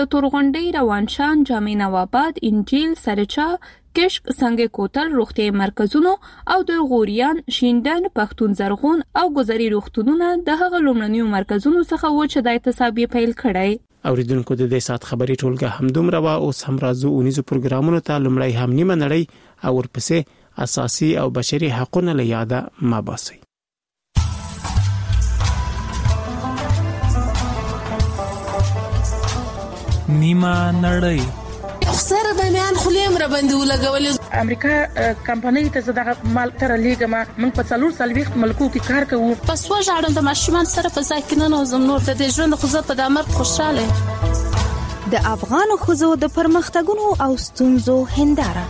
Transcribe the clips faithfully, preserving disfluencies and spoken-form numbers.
تورغونډي، روانشان، جامع نواباد، انجیل، سرچا، کشک، سنگ کوتل روغتیايي مرکزونو او د غوریان، شیندن، پښتون زرغون او ګذري روغتونونه د هغه لومړنیو مرکزونو څخه و چې د اعتصاب پیل کړی. اوریدونکو د دې سات خبري ټولګه همدومره وا اوس هم راځو اونیزو پروګرامونو ته. لومړی هم نیمه نړۍ او ورپسې اساسي او بشري حقوقونه له یاده ما باسي. نیمه نړۍ خسر د میان خلیم را باندې ولګول. امریکا کمپنۍ ته زده مال تر لیګما من په څلور سالويخت ملکو کې کار کوو. پس وژاړم د ماشومان سره په ځای کې نه نوزم نور د ژوند خو زه په د امر خوشاله. د افغان خوځو د پرمختګونو او ستونزو هنداره.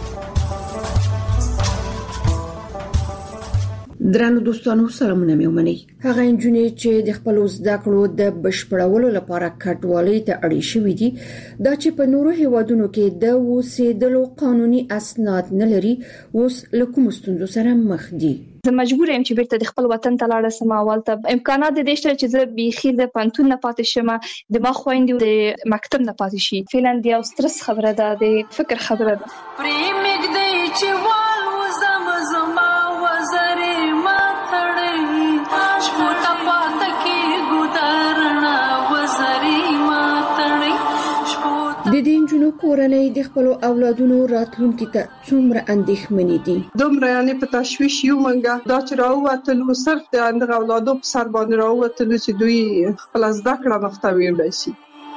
درنو دوستانو سلامونه مې ومنئ. هغه انجونې چې د خپل زده کړو د بشپړولو لپاره کټوالۍ ته اړې شوې دي دا چې په نورو هیوادونو کې د اوسېدلو قانوني اسناد نه لري اوس له کوم ستونزو سره مخ دي. زه مجبور یم چې بیرته د خپل وطن ته لاړ شم. اولته امکانات د دې شته چې زه بيخي د پانتون نه پاتې شم، د ما خويندې د مکتب نه پاتې شي. فعلا د یو سترس خبره ده، د فکر خبره ده. پرېمګ دی چې وال وزم زما وزرې ما تړې شپوته پات کې ګودرنا وزرې ما تړې شپوته. د دې جنو کورنۍ د خپل اولادونو راتلونکي ته څومره اندېښمنې دي. دومره یعنی په تشویش یو منګه دا چې راووتلو صرف د اندغه اولادو په سر باندې راووتلو چې دوی خپل زده کړه مختوي وړي شي.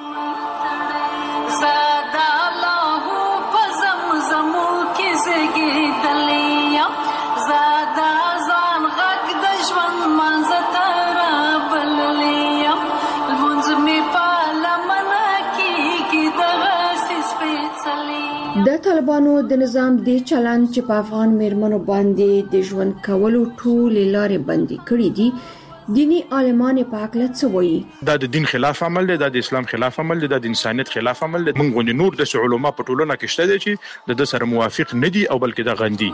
زادا الله په زمزمو کې زګیدلیا زادا ځان غږ د ژوند منځ ته رابللیا المنځ می په لمنه کې کې دغه سپېڅلې. د طالبانو د نظام د چلند چې په افغان میرمنو باندې د ژوند کولو ټولې لارې بندي کړې دي، دینی عالمان په حق څه وایي؟ دا د دین خلاف عمل دی، دا د اسلام خلاف عمل دی، دا د انسانیت خلاف عمل دی. موږ غوښنه نور د علماء په ټولنه کې شته دي چې د سره موافق نه دي او بلکې د غندي.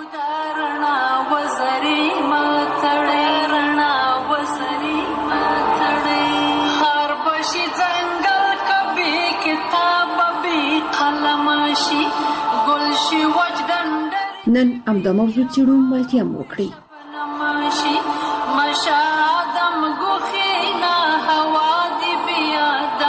نن امدا موضوع چیرو ملتیا موکړي. مشادم غوخینا هوا دی بیا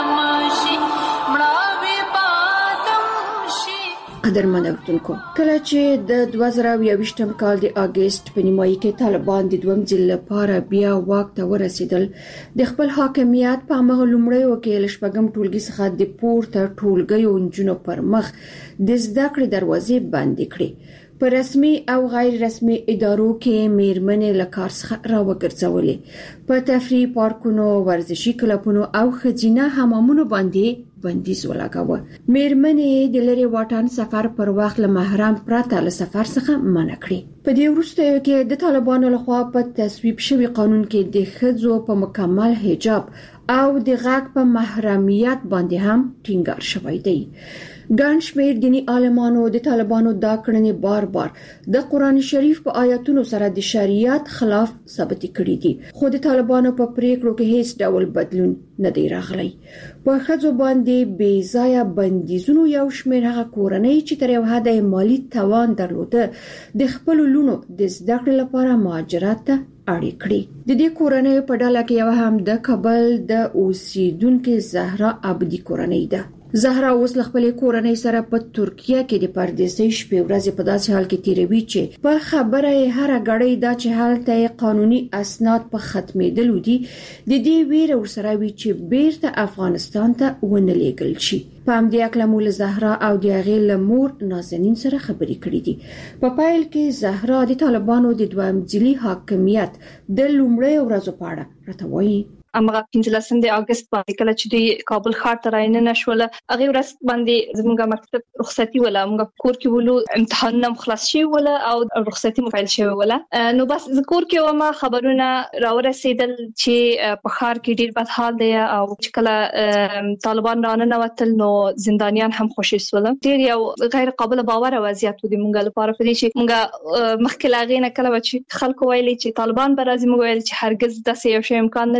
دمشي مړاوي پاتم شي. قدرمن اوریدونکو، کله چې د دوه زره یوویشتم کال د اگست په نیمایي کې طالبان د دویم ځل لپاره بیا واک ته ورسېدل، د خپل حاکمیت په هغه لومړی وکیل شپږم ټولګي څخه د پورته ټولګیو انجونو پر مخ د زده کړې دروازې بندې کړې. په رسمي او غیر رسمي ادارو کې میرمنې له کار څخه راوګرځولې. په تفریح پارکونو، ورزشي کلبونو او خزینه حمامونو باندې بندیز ولګاوه. میرمنې د لري واټن سفر پر وخت له محرم پرته له سفر څخه منع کړې. په دې وروستیو کې د طالبانو لخوا په تصویب شوی قانون کې د ښځو په مکمل حجاب او د غږ په محرمیت باندې هم ټینګار شوی دی. ګڼ شمېر دینی عالمانو د طالبانو دا کړنې بار بار د قرآن شریف په آیاتونو سره د شریعت خلاف ثابت کړي دي، خو د طالبانو په پریکړو کې هیڅ ډول بدلون نه دی راغلی. په ښځو باندې بې ځایه بندیزونو یو شمېر هغه کورنۍ چې تر یو حده مالی توان درلوده د خپل لونو د زده کړې لپاره مهاجرت ته اړ کړي. د دې کورنۍ په ډله کې یو هم د کابل د اوسیدونکو زهرا عبدی کورنۍ ده. زهرا اوس له خپل کورنۍ سره په ترکیه کې د پردیسۍ شپې ورځې په داسې حال کې تیروي چې په خبره هر غړی دا چې هلته قانوني اسناد په ختمېدلو دي د دې ویره ورسره وی چې بیرته افغانستان ته ونه لیږل شي. په همدې اکله مو له زهرا او د هغې له مور نازنین سره خبرې کړې دي. په پیل کې زهرا د طالبانو د دویم ځلي حاکمیت د لومړۍ ورځو په اړه راته وایي. امغه پنځلسم د اگست باندې کله چې د کابل ښار ته رایننه شول، هغه ورځ باندې زموږه مکتب رخصتي ولا موږ کور کې ولو امتحانونه خلاص شي ولا او رخصتي مفعل شي ولا نو بس ذکر کې ومه خبرونه راورسېدل چې په ښار کې ډیر بد حال دی او چې کله طالبان رانه وتل نو زندانیان هم خوشي سول. ډیر یو غیر قابل باور وضعیت و د موږ لپاره په دې چې موږ مخکې لاغې نه کله چې خلکو ویلي چې طالبان به راځي، موږ ویل چې هرگز داسې یو شی امکان نه لري. دا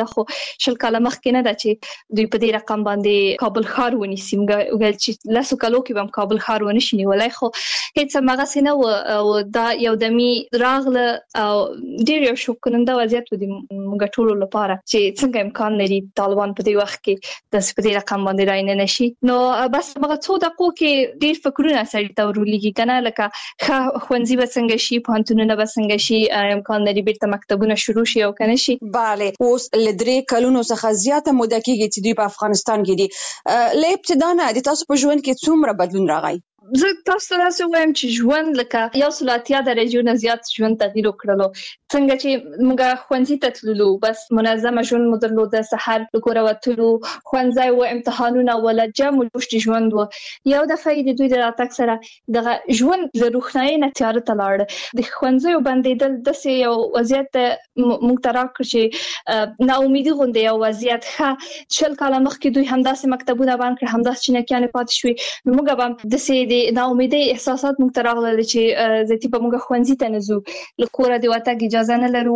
خو شل کاله مخکې نه ده چې دوی په دې رقم باندې کابل ښار ونیسي. موږ ویل چې لاسو کالو کې به کابل ښار ونشي نیولای، خو هیڅ هغه نه و. دا یو دمي راغله او ډېر یو شوک کننده وضعیت و د موږ ټولو لپاره چې څنګه امکان لري طالبان په دې وخت کې د سپدې رقم باندې راینه نشي. نو بس هغه څو دقیقو کې ډېر فکرونه سړی ته ورولېږي کنه، لکه ښه ښوونځي به څنګه شي، پوهنتونونه به څنګه شي، امکان لري بیرته مکتبونه شروع شي او کنه شي. bale اوس ل درې کلونو څخه زیاته موده کېږي چې دوی په افغانستان کې دي. له ابتدا نه د تاسو په ژوند کې څومره بدلون راغی؟ زه تاسو ته څه وایم چې ژوند لکه یو سل اتیا درجو نه زیات ژوند تغییر وکړلو. څنګه چې موږ ښوونځي ته تللو، بس منظمه ژوند مو درلود، سحر له کوره وتلو، ښوونځي و امتحانونه ولا جام جوش ژوند و. یو دفعه د دوی د راتګ سره دغه ژوند له روښنايي نه تیار ته لاړ. د ښوونځي باندې د داسې یو وضعیت موږ ته راکړ چې نا امیدي غونډه یو وضعیت ښه شل کاله مخکې دوی همداسې مکتبونه باندې کړ، همداسې چینکیانې پاتې شوې. موږ به داسې نا امیدي احساسات موږ ته راغله چې ځکه په موږ ښوونځي ته نه ځو، له کوره د وتګ اجازه نه لرو،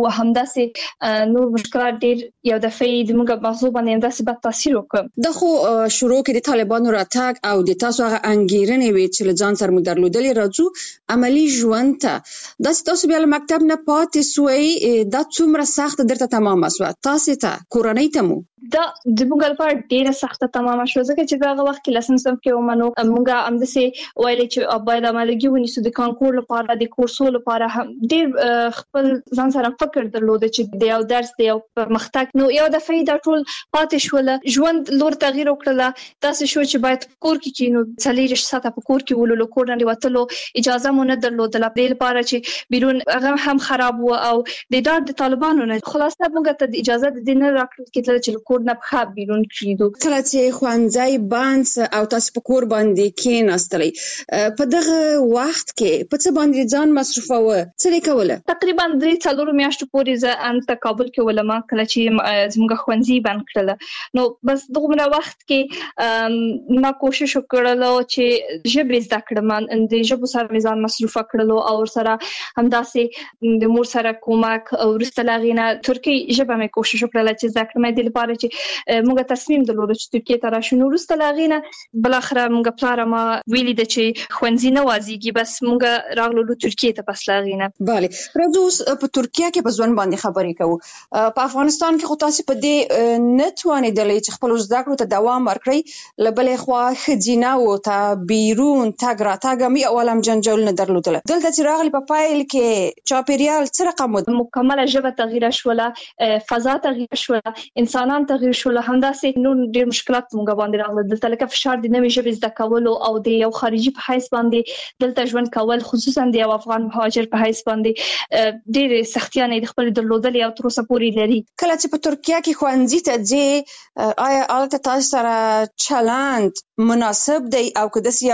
همداسې نور مشکلات ډېر یو دفعه د موږ موضوع باندې همداسې بد تاثیر وکړ. د خو شروع کې د طالبانو راتګ او د تاسو هغه انګیرنې وي چې له ځان سره مو درلودلې راځو عملی ژوند ته، داسې تاسو بیا له مکتب نه پاتې سوئ، دا څومره سخت درته تمامه شوه تاسو ته کورنۍ ته مو؟ دا د موږ لپاره ډېره سخته تمامه شوه، ځکه چې هغه وخت کې لسم صنف کې ومنو موږ همداسې ویل چې باید عملګي ونیسو د کانکور لپاره، د کورسو لپاره. هم ډېر خپل ځان سره فکر درلود چې د یو درس د یو پرمختګ. نو یو دفعه دا ټول پاتې شول، ژوند لور تغییر وکړله. تاسو شو چې باید کور کې کینو، څلېرویشت ساعته په کور کې ولولو، کور نه وتلو اجازه مو نه درلودله د لپاره چې بیرون هغه هم خراب و او د ډار د طالبانو نه. خلاصه موږ ته اجازه د دین راکړل کېدل چې کور نه بخا بیرون کړو. کله چې ښوونځي بند او تاسو په کور باندې کېناستلې، په دغه وخت کې په څه باندې ځان مصرفوه؟ څه کوله؟ تقریبا درې څلور میاشتو پورې زه انت کابل کې ولما، کله چې زموږ ښوونځي بند کړل. نو بس دغه وخت کې ما کوشش وکړل چې ژبه زده کړم، د ژبو سره ځان مصرف کړلو او سره همداسې د مور سره کومک او ورستلغینه ترکی ژبه مې کوشش وکړل چې زده کړم د لپاره چې موږ تصمیم درلود چې ترکیه ته راشو. نو ورستلغینه بل اخر موږ پلار ما ویلي د چې ښوونځي نه وازيږي، بس موږ راغلو ترکیه ته پس لاغینه. bale راځو په ترکیه کې په ځوان باندې خبرې کوو. په افغانستان کې خو تاسو په دې نتوانیدلې چې خپل زده کړو ته دوام ورکړئ، لبلې خو خځینه او ته بیرون تاګ را تاګ می اولم جنجال نه درلودله. دلته چې راغلی په پایل کې چاپیریال څه رقم و؟ مکمله ژبه تغییر شوله، فضا تغییر شوله، انسانان تغییر شوله، همداسې نور ډېر مشکلات موږ باندې راغله. دلته لکه فشار د نوې ژبې زده کولو او د یو خارجي په حیث باندې دلته ژوند کول، خصوصا د یو افغان مهاجر په حیث باندې ډېر سختیانې د خپل درلودلې او تر اوسه پورې لري. کله چې په ترکیه کې ښوونځي ته ځې، آیا البته تاسو سره چلند مناسب دی او که داسې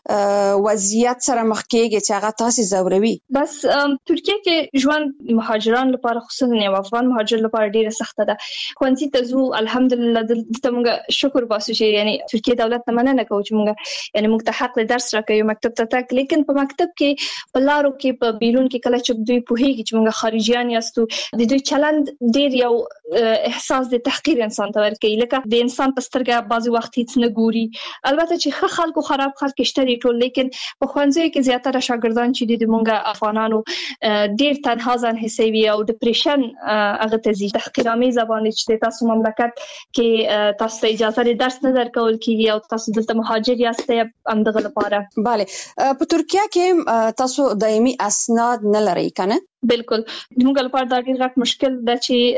یو وضعیت سره مخ کېږي چې هغه تاسو زوروي؟ بس ترکیه کې ژوند مهاجران لپاره خصوصا یو افغان مهاجر لپاره ډېره سخته ده. ښوونځي ته ځو، الحمدلله دلته موږ شکر باسو چې یعنی ترکیه دولت ته مننه کوو چې موږ یعنی موږ ته حق درس راکوي مکتب ته تک. لیکن په مکتب کې په لارو کې په بیرون کې کله چې دوی پوهیږي چې موږ خارجيان یاستو، د دوی چلند ډېر یو احساس د تحقیر انسان ته ورکوي، لکه د انسان په سترګه بعضي وخت هیڅ نه ګوري. البته چې ښه خلکو خراب خلک شته دي ټول، لیکن په ښوونځي کې زیاتره شاګردان چې د موږ افغانانو ډېر تنها ځان حسوي او ډیپریشن هغه ته ځي. تحقیرآمیزه باندې چې تاسو مملکت کې تاسو ته اجازه لري درس نه درکول کیږي او تاسو دلته مهاجر یاستئ همدغه لپاره. bale په ترکیه کې تاسو دایمي اسناد نه لرئ کنه؟ بالکل موږ لپاره دا ډیر غټ مشکل ده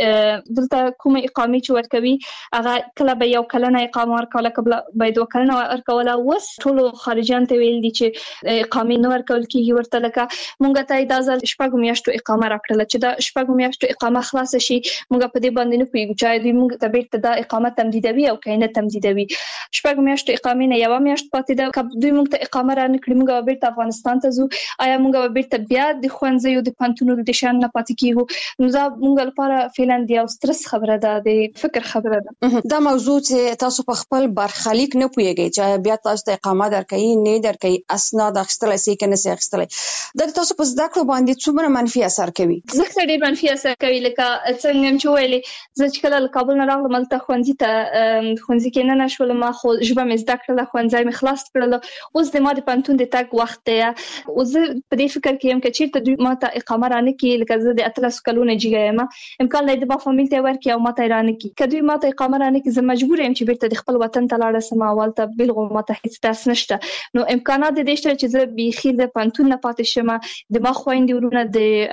چې دلته کومه اقامه چې ورکوي هغه کله به یو کلنه اقامه ورکوله، قبل به دوه کلنه ورکوله. اوس ټول خارجيان ته ویل دي چې اقامه نه ورکول کیږي ورته، لکه موږ ته دا ځل شپږ میاشتو اقامه راکړله چې دا شپږ میاشتو اقامه خلاص شي موږ په دې باندې نه پوهیږو چې دوی موږ ته بیرته دا اقامه تمدیدوي او کینه تمدیدوي. شپږ میاشتو اقامه نه یو میاشت پاتې ده، کله دوی موږ ته اقامه را نه کړی موږ بیرته افغانستان ته ځو، آیا موږ بیرته بیا د ښوونځي او د پانتون د شان نه پاتې کیږو؟ نو دا موږ لپاره فعلا دی او سترس خبره ده، د فکر خبره ده. دا موضوع چې تاسو په خپل برخلیک نه پوهیږئ پوهیږئ چې بیا تاسو ته اقامه درکړي نه درکړي اسناد اخیستلای شي کنه سي اخیستلای دا تاسو په زده کړو باندې څومره منفي اثر کوي؟ زه ډېر منفي اثر کوي لکه څنګه چې ویلې زه چې کله کابل نه راغلم ملته خوندې ته خوندې کې نه نشول ما خو ژبه مې زده کړله خوندې مې خلاص کړله اوس د ما د پانتون د تاګ وخت دی او زه په دې فکر کې یم چې چیرته دوی ما ته اقامه رانه کې لکه زه د اتلس کلونه جګه یم امکان لري د ما فامیل ته ورکړي او ما ته رانه کې کله دوی ما ته اقامه رانه کې زه مجبور یم چې بیرته د خپل وطن ته لاړ سم اول ته بلغه ما ته هیڅ داس نشته نو امکانات د دې شته چې زه بيخي د پانتون نه پاتې شم د ما خويندې ورونه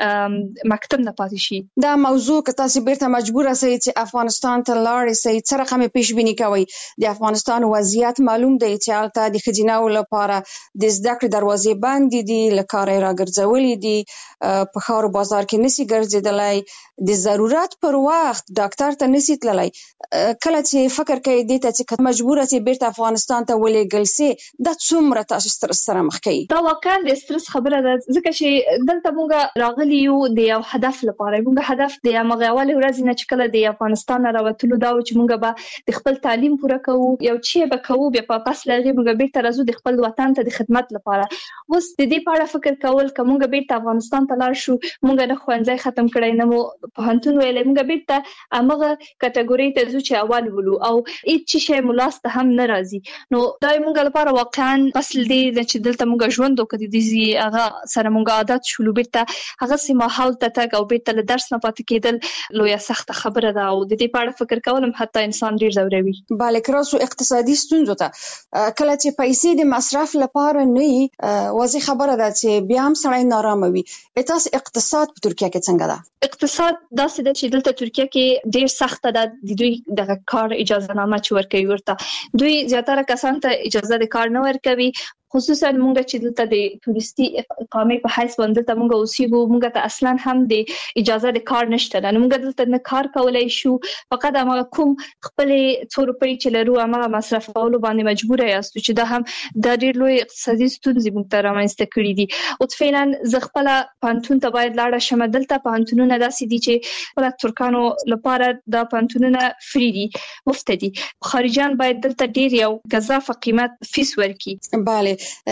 د مکتب نه پاتې شي. دا موضوع که تاسو بیرته مجبور اسئ چې افغانستان ته لاړ شئ څه رقم پیش بینی کوي د افغانستان وضعیت معلوم دی چې البته د خجیناو لپاره د زده کړې دروازې بندې دي لکه راګرځولې دي په خاور بازار کې نسی ګرځیدلای د ضرورت پر وخت ډاکټر ته نسی تللای کله چې فکر کوي د ته چې مجبور اسئ بیرته افغانستان ته ولېږل سي د څومره تاسو سترس سره مخ کوي؟ دا واقعا د سترس خبره ده ځکه چې دلته موږ راغلي یو د یو هدف لپاره موږ هدف د هغه اول ورځ نه چې کله د افغانستان راوتلو دا چې موږ به د خپل تعلیم پوره کوو یو چې به کوو بیا په پاس لږه موږ بیرته راځو د خپل وطن ته د خدمت لپاره اوس د دې په اړه فکر کول کوم موږ بیرته افغانستان ته لاړ شو موږ نه خوانځي ختم کړی نه مو په هنتون ویلې موږ بیرته امغه کټګوري ته ځو چې اول ولو او هیڅ شی ملاسته هم ناراضي نو دا موږ لپاره واقعا فصل دی چې دلته موږ ژوند وکړو د دې هغه سره موږ عادت شولو بیرته هغه سیمه حال ته تک او بیرته له درس نه پاتې کېدل لویه سخت خبره ده او د دې په اړه فکر کولم حتی انسان ډیر زوروي. bale کراسو اقتصادي ستونزو ته کله چې پیسې د مصرف لپاره نه واضح خبره ده چې بیا هم سړی نارامه وي. تاسو اقتصاد په ترکیه کې څنګه ده؟ اقتصاد داسې ده چې دلته ترکیه کې ډیر سخت ده د دوی د کار اجازه نامه چې ورکوي ورته دوی زیاتره کسان ته اجازه د کار نه ورکوي خصوصا مونږ چې دلته د ټوریستي اقامه په حیث باندې ته مونږ اوسېږو مونږ ته اصلا هم د اجازه د کار نشته نو مونږ دلته نه کار کولای شو فقط هغه کوم خپل څو روپۍ چې لرو هغه مصرف کولو باندې مجبور یاست چې دا هم د ډېر لوی اقتصادي ستونزې مونږ ته رامنځته کړې دي او فعلا زه خپل پانتون ته باید لاړ شم دلته پانتونونه داسې دي چې ولک ترکانو لپاره د پانتونونه فری دي مفت دي خارجيان باید دلته ډېر یو غزافه قیمت فیس ورکړي. bale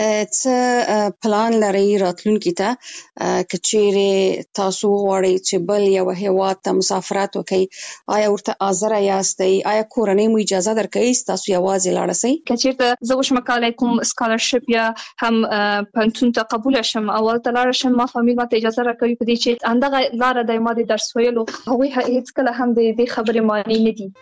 څه پلان لري راتلونکي ته کچېره تاسو غواړئ چې بل یو هیواد ته مسافرت وکړئ آیا ورته حاضر یاستئ آیا کورنۍ مو اجازه درکوي تاسو یوازې لاړ شئ؟ کچېرته زه وشم کولای کوم سکالرشپ یا هم پانتون ته قبول شم اول ته لاړ شم ما فامیل ماته اجازه راکوي په دې چې اندغه لار د ما د درس ویلو هغه هیڅ کله هم د دې خبرې معنی نه دي.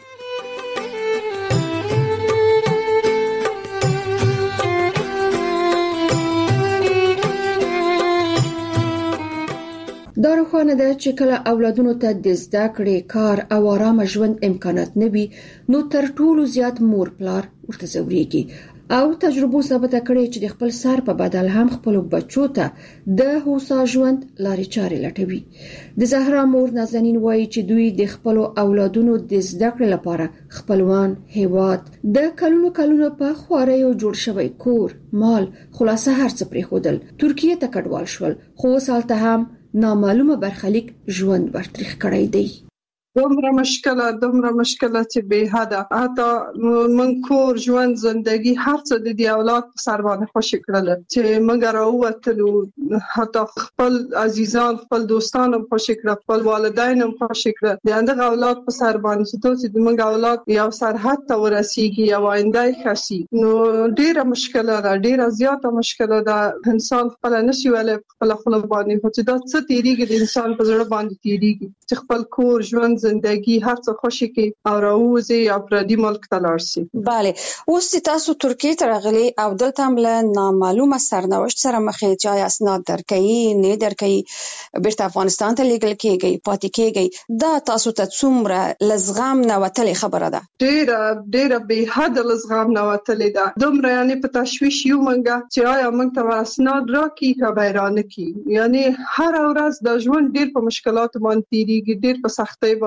دا روښانه ده چې کله اولادونو ته د زده کړې کار او آرام ژوند امکانات نه وي نو تر ټولو زیات مور پلار ورته زوريږي او تجربو ثابته کړې چې د خپل سر په بدل هم خپل بچو ته د هوسا ژوند لارې چارې لټوي. د زهرا مور نازنین وایي چې دوی د خپل اولادونو د زده کړې لپاره خپلوان هیواد د کلونو کلونو په خواريو جوړ شوی کور مال خلاصه هر څه پرې خودل ترکیه ته کډوال شول خو سالته هم نامعلومه برخلیک ژوند ورتریخ کړی دی. دومره مشکله دومره مشکله چې به حدا حتی من کور ژوند زندگی هر څه د دی اولاد په سر باندې خوشی کړل چې موږ راووتلو حتی خپل عزیزان خپل دوستان هم خوشی کړل خپل والدین هم خوشی کړل د هغه اولاد په سر باندې چې دوی د موږ اولاد یو سرحد ته ورسیږي یو آینده خاصي نو ډیره مشکله ده ډیره زیاته مشکله ده انسان خپل نشي ولې خپل خپل باندې چې دا څه تیریږي د انسان په زړه باندې تیریږي چې خپل کور ژوند زندگی هر څه خوشي کې او راوځي یا پردي ملک ته لاړ شي. bale اوس تاسو ترکیه ته راغلي او دلته هم له نامعلومه سرنوشت سره مخ یې چې اسناد درکې نه درکې بیرته افغانستان ته لیږل کېږي پاتې کېږي دا تاسو ته څومره لزغام نه وتلې خبره ده؟ ډېر ډېر به حد لزغام نه وتلې ده دومره یعنی په تشویش یو منګه چې آیا موږ ته اسناد راکې کا بیرانه کې یعنی هر ورځ د ژوند ډېر په مشکلات باندې تیریږي ډېر په سختۍ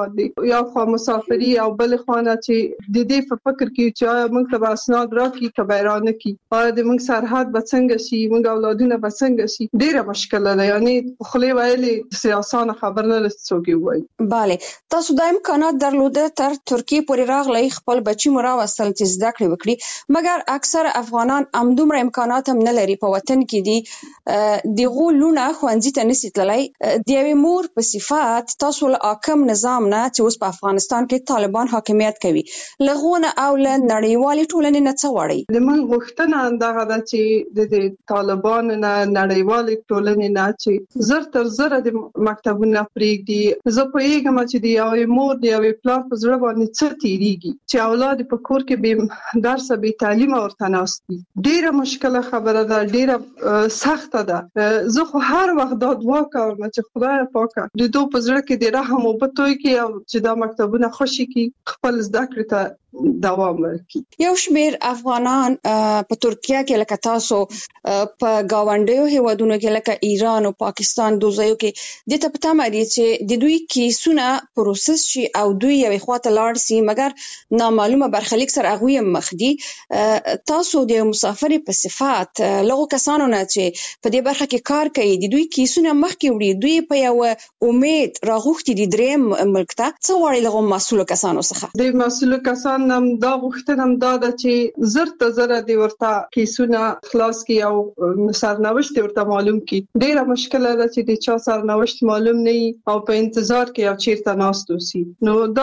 باندې یو خو مسافري او بل خو نه چې د دې په فکر کې چې موږ ته اسناد راکړي کبیرانه کی او د موږ سرحد به څنګه شي موږ اولادونه به څنګه شي ډیره مشکله ده یعنی خو ویلې سیاسان خبر نه لسڅوږي وای bale تاسو د امکانات درلوده تر ترکیه پورې راغلی خپل بچی مراوستل چې زده کړې وکړي مګر اکثر افغانان همدومره امکانات هم نه لري په وطن کې دي د غولونه خوندې ته نسی تللی د یوې مور په صفات تاسو له حاکم نظام نه چې اوس په افغانستان کې طالبان حاکمیت کوي لغونه او له نړیوالې ټولنې نه څه وړي د من غوښتنه اندغه ده چې د طالبان نه نړیوالې ټولنې نه چې زر تر زر د مکتبونو پرېږدي زه په یوه چې د یوې مور د یوې پلار په زړه باندې څه تیریږي چې اولاد په کور کې به درس به تعلیم ورته ناستي ډیره مشکله خبره ده ډیره سخته ده زه خو هر وخت دا دعا کوم چې خدای پاک د دوی په زړه کې د رحم او بتوي کې او چې دا مکتبونه خوشي کې خپل زده کړې ته دوام ورکړي یو شمیر افغانان په ترکیه کې لکه تاسو په گاونډیو هیوادونو کې لکه ایران او پاکستان دوزیو کې د ته پته مری چې د دوی کیسونه پروسس شي او دوی یوې خواته لاړ شي مګر نامعلومه برخلیک سره هغه مخدي تاسو د مسافر په صفات لغو کسانو نه چې په دې برخه کې کار کوي د دوی کیسونه مخکې وړي دوی په یو امید راغوښتي د دریم ملک ته څو وړي لغو مسؤل کسانو څخه د مسؤل کسان نم دا غوښتنم دا ده چې زر ته زر دی ورته کیسونه خلاص کی او سرنوشت ورته معلوم کی ډیره مشکله ده چې د چا سرنوشت معلوم نه او په انتظار کې او چیرته ناستو سي نو دا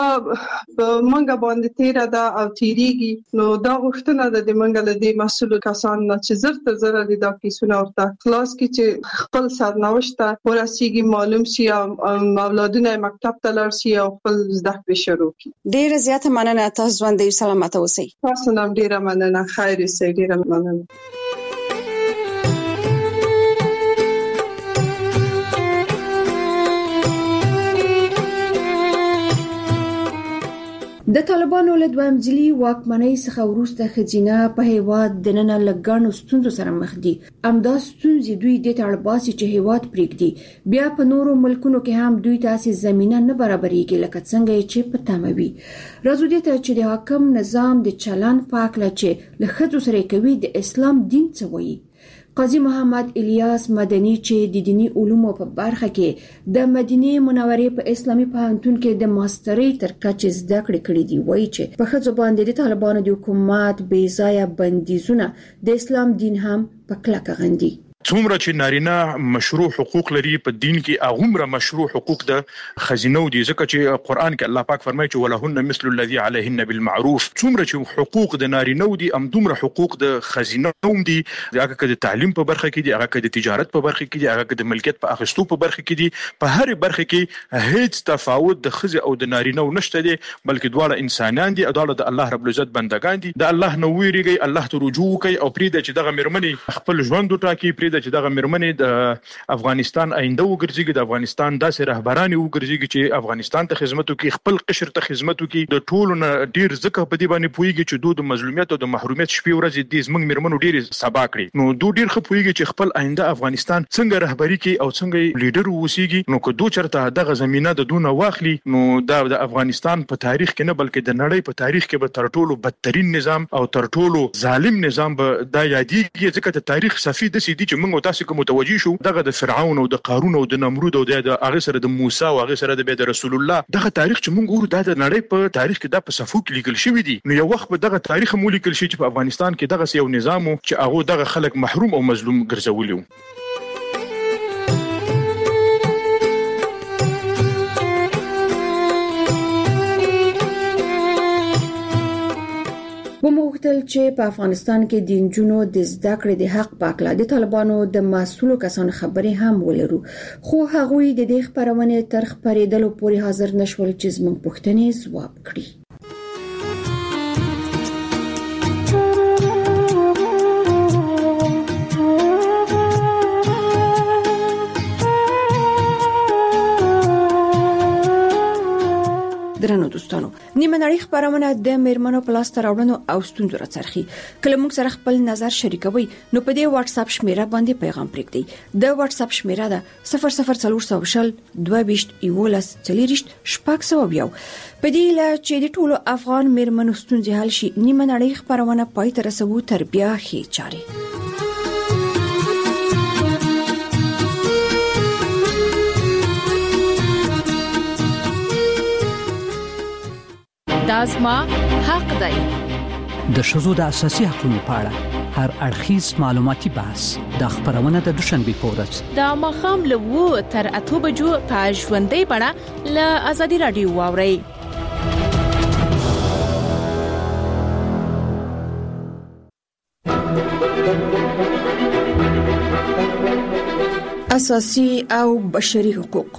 منګه باندې تیر ده او تیریږي نو دا غوښتنه ده د منګه له دې مسؤل کسان نه چې زر ته زر دی دا کیسونه ورته خلاص کی چې خپل سرنوشت ورسیږي معلوم شي او اولادونه مکتب ته لاړ شي او خپل زده کړې شروع کړي ډیره زیاته مننه تاسو ژوندۍ سلامت اوسئ تاسو نام ډیره مننه خیر سي ډیره مننه د طالبانو له دویم ځلي واکمنۍ څخه وروسته ښځینه په هیواد دننه لګڼو ستونزو سره مخ دي امدا ستونزې دوی د تړباسي چې هیواد پریږدي بیا په نورو ملکونو کې هم دوی تاسې زمينه نه برابرېږي لکه څنګه چې په تموي راځو دې ته چې د حاکم نظام د چلن پاکله چې له ښځو سره کوي د اسلام دین څه وایي قاضي محمد الیاس مدني چې د دینی علومو په برخه کې د مدینه منورې په اسلامي پوهنتون کې د ماسترۍ تر کچې زده کړې کړې دي وایي چې په ښځو باندې د طالبانو د حکومت بې ځایه بندیزونه د اسلام دین هم په کلکه غندي څومره چې نارینه مشروع حقوق لري په دین کې هغومره مشروع حقوق د خزینو دي ځکه چې قرآن کې الله پاک فرمایي چې ولهن مثل الذي عليهن بالمعروف څومره چې حقوق د نارینه دي همدومره حقوق د خزینو دي هغه که د تعلیم په برخه کې دي هغه که د تجارت په برخه کې دي هغه که د ملکیت په اخیستو په برخه کې دي په هر برخه کې هیڅ تفاوت د خزې او د نارینه نشته دي بلکې دواړه انسانان دي او دواړه د الله رب العزت بندگان دي د الله نو ویریږي الله ته رجوع کوي او پرې چې دغه مرمنې خپل ژوند وټاکي پرې چې دغه مرمنې د افغانستان آینده وګرځي د افغانستان داسې رهبران وګرځي چې افغانستان ته خدمت وکړي خپل قشر ته خدمت وکړي د ټولو نه ډیر ځکه په دې باندې پويږي چې دوی د مظلومیت او د محرومیت شپې ورځې د زمنګ مرمنو ډیر سبا کړي نو دوی ډیر خو پويږي چې خپل آینده افغانستان څنګه رهبری کوي او څنګه لیډر ووسیږي نو که دوی چرته دغه زمينه د دونه واخلي نو دا د افغانستان په تاریخ کې نه بلکې د نړۍ په تاریخ کې به تر ټولو بدترین نظام او تر ټولو ظالم نظام به دا یادېږي ځکه د تاریخ صفحې د سې دي چې موږ تاسو کوم متوجي شو دغه د فرعون او د قارون او د نمرود او د هغه سره د موسی او هغه سره د رسول الله دغه تاریخ چې موږ ګورو د نړۍ په تاریخ کې د په صفو کې لیکل شوی دي نو یو وخت به دغه تاریخ مو لیکل شي چې په افغانستان کې دغه یو نظام چې هغه دغه خلک محروم او مظلوم ګرځولیو وموږتل چې په افغانستان کې د انجونو د زده کړې د حق په اړه د طالبانو د مسؤلو کسانو خبرې هم ولرو خو هغوی د دې خبرونه تر خبرېدلو پورې حاضر نشول چې زموږ پوښتنې ځواب کړي درنو دوستانو نیمه نړۍ خبرونه د میرمنو په لاس راوړنو او ستونزو راڅرخي. کله موږ سره خپل نظر شریکوي نو په دې واتس اپ شمیره باندې پیغام پرېږدئ. د واتس اپ شمیره ده صفر صفر څلور سوه شل دوه ویشت یولس څلوېښت شپږ سوه یو. په دې لا چې د ټولو افغان میرمنو ستونزې حل شي نیمه نړۍ خبرونه پای ته رسوو تر بیا ښې چارې. دا زما حق دی. د ښځو د اساسي حقوقو په اړه هر اړخیز معلوماتي بحث د خبرونه د دوشنبه په ورځ د ماښام له اووه تر اته بجو په ژوندۍ بڼه له ازادي رادیو واورئ. اساسي او بشري حقوق.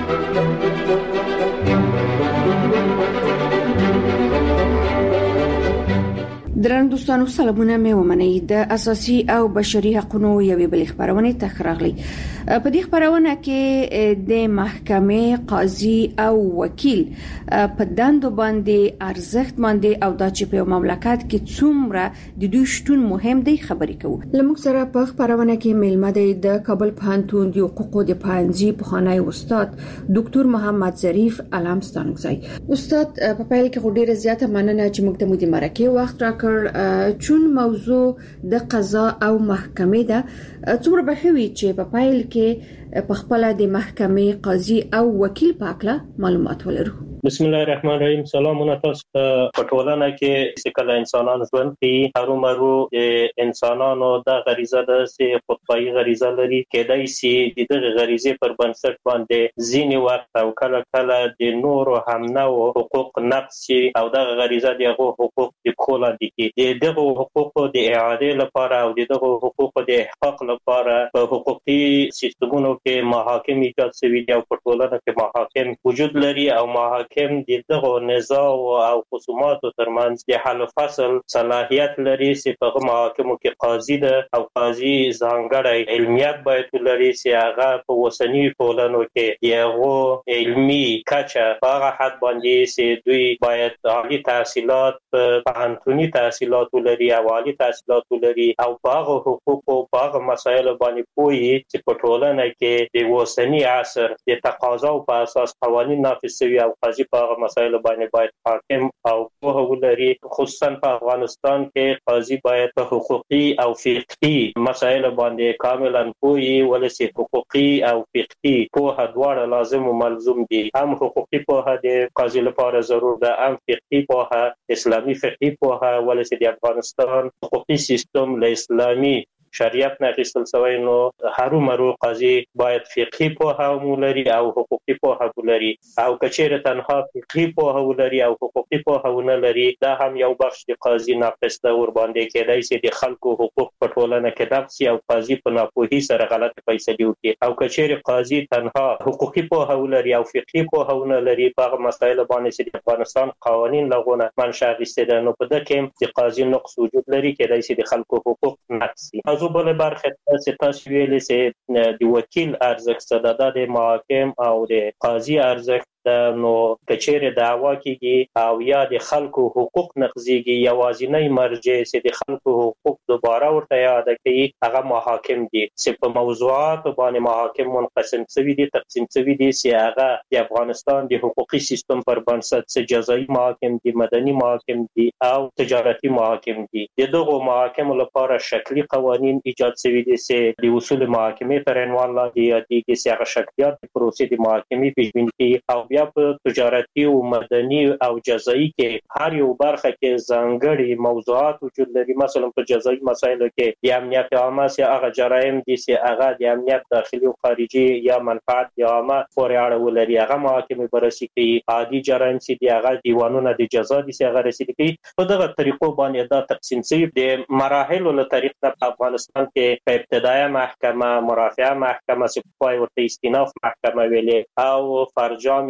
درن دوستانو سلامونه مې ومنئ. د اساسي او بشري حقوقو یوې بل خبرونه تخراغلي. په دې خبرونه کې د محکمې قاضي او وکیل په دندو باندې ارزښت باندې او د چپیو مملکت کې څومره د دوی شتون مهم دی خبرې کوو. لمک سره په خبرونه کې ملمه دی د کابل پوهنتون د حقوقو د پانځي پخوانی استاد ډاکټر محمد ظریف علامستانګزی. استاد په پیل کې ډیره زیاته مننه چې موږ ته مو د مرکه وخت راکړ. چون موضوع د قضا او محکمې ده څومره به وي چې په پیل کې په خپل د محکمې قاضي او وکیل په اړه معلومات ولرو. بسم الله الرحمن الرحیم. سلامونه تاسو ته. په ټولنه کې چې کله انسانان ژوند کوي هرومرو انسانانو د غریزه د سي خودپای غریزه لري کېدای شي د دغه غریزه پر بنسټ باندې ځینی وخت او کله کله د نورو همنو حقوق نقص او دغه غریزه دغه حقوق د کولا دي کې دغه حقوق د اعاده لپاره او دغه حقوق د احقاق لپاره په حقوقي سیستمونو کې محاکم ایجاد شوي دي او په ټولنه کې محاکم وجود لري او محاکم کم دغه نزاع او خصومات ترمنځ د حل فصل صلاحیت لري چې په محاکمو کې قاضي ده او قاضي ځانګړی علمیت باید لري چې هغه په وسنی ټولنو کې یو علمي کچه په هغه حد باندې چې دوی باید عالی تحصیلات په انتونی تحصیلات لري او عالی تحصیلات لري او په هغه حقوق او په هغه مسایل باندې پوهی چې په ټولنه کې د وسنی عصر د تقاضا په اساس قوانین نافذ شوي او قاضي په هغه مسایل باندې باید حاکم او پوهه ولري. خصوصا په افغانستان کې قاضي باید په حقوقي او فقهي مسایل باندې کاملا پوهي ولسی حقوقي او فقهي پوهه دواړه لازم او ملزوم دي. هم حقوقي پوهه د قاضي لپاره ضرور ده هم فقهي پوهه اسلامي فقهي پوهه ولسی د افغانستان حقوقي سیستم له اسلامي شریعت نه اخیستل شوی نو هرومرو قاضي باید فقهي پوهه ولري او حقوقي پوهه ولري او کچېره تنها فقهي پوهه ولري او حقوقي پوهه ونه لري دا هم یو بخش د قاضي ناقص ده ور باندې کېدای شي د خلکو حقوق په ټولنه کې نقص او قاضي په ناپوهي سره غلط فیصله وکړي او کچېره قاضي تنها حقوقي پوهه ولري او فقهي پوهه ونه لري په مسایل باندې چې د افغانستان قوانین لغونه منشأ اخیسته ده نو په دغه کې د قاضي نقص وجود لري کېدای شي د خلکو حقوق نقص زه بل برخه چې تاسو ویلې چې د وکیل ارزښت ده د محاکم او د قاضي ارزښت نو کچېره دعوا کیږي او یا د خلکو حقوق نقضيږي یوازینی مرجع چې د خلکو حقوق دوباره ورته یاد کوي هغه محاکم دي چې په موضوعات باندې محاکم منقسم شوي دي تقسیم شوي دي چې هغه د افغانستان د حقوقي سیستم پر بنسټ چې جزایي محاکم دي مدني محاکم دي او تجارتي محاکم دي. دغه محاکم لپاره شکلی قوانین ایجاد شوي دي چې د اصول محاکمې تر عنوان لاندې یادېږي چې هغه شکلیات د پروسې د محاکمې پیژبیني کوي او بیا په تجارتي او مدني او جزایي کې هر یو برخه کې ځانګړي موضوعات وجود لري. مثلا په جزایي مسایلو کې د امنیت عامه چې هغه جرایم دي چې هغه د امنیت داخلي او خارجي یا منفعت عامه پورې اړه ولري هغه محاکمې بررسي کوي. عادي جرایم چې دی هغه دیوانونه د جزا دي چې هغه رسیدي کوي. په دغه طریقو باندې دا تقسیم شوی د مراحلو له طریق په افغانستان کې په ابتدایي محکمه مرافعه محکمه چې په ورته استیناف محکمه ویلې او فرجام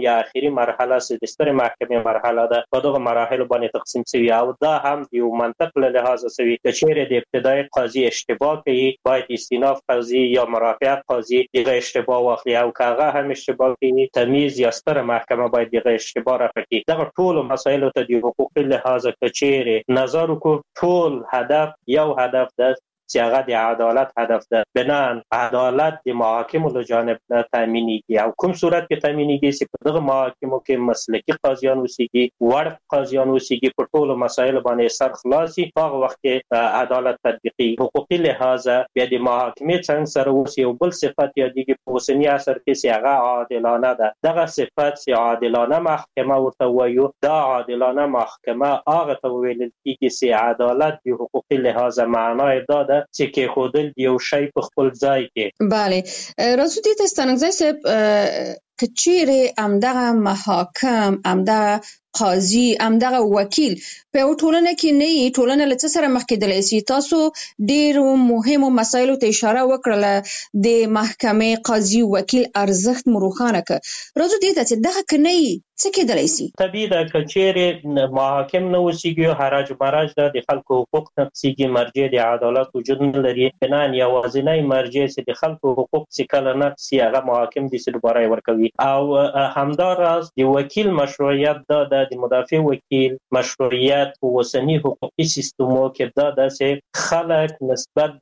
یا اخیری مرحله سه د ستر محکمې مرحله ده په دغه مراحل باندې تقسیم شوی او دا هم د یو منطق له لحاظ شوی چې چیرې د ابتدای قاضي اشتباه کوي باید استیناف قاضي یا مرافعه قاضي دغه اشتباه واخلي او کاغه هم اشتباه کوي تمیز یا ستر محکمه باید دغه اشتباه راکړي. دغه ټول مسایل ته د حقوقي لحاظ کچېره نظر کو ټول هدف یو هدف ده چې هغه د عدالت هدف ده. بنان عدالت د محاکمو له جانب نه تامینېږي او کوم صورت کې تامینېږي چې په دغه محاکمو کې مسلکي قاضیان اوسېږي وړ قاضیان اوسېږي په ټولو مسایلو باندې سر خلاصي هغه وخت کې عدالت تطبیقي. حقوقي لحاظ بیا د محاکمې څنګه سره اوسي او بل صفت یادېږي په اوسني عصر کې چې هغه عادلانه ده. دغه صفت چې عادلانه محکمه ورته وایو دا عادلانه محکمه هغه ته ویل کېږي چې عدالت د حقوقي لحاظ معنای دا ده چې کې خودل یو شی په خپل ځای کې. بله راځو دې ته ستانګزی صاحب کچېره امدغه محاکم امدغه قاضي امدغه وکیل په ټولنه کې نه ټولنه له څه سره مخ کېدلی سي. تاسو ډېر مهمو مسایلو ته اشاره وکړه د محکمې قاضي وکیل ارزښت مروخانه ک راځو دې ته چې دغه کني څه کېدلی سي. طبیعي ده کچېره محاکم نه وسیږي حراج مراج ده د خلکو حقوق نقصيږي مرجع د عدالت وجود نه لري. بنان یوازینی مرجع چې د خلکو حقوق چې کله نقصي هغه محاکم دي چې دوباره ورکوي او همداراز د وکیل مشروعیت ده د مدافع وکیل مشروعیت په وسنی حقوقي سیستمو کې دا د خلک نسبت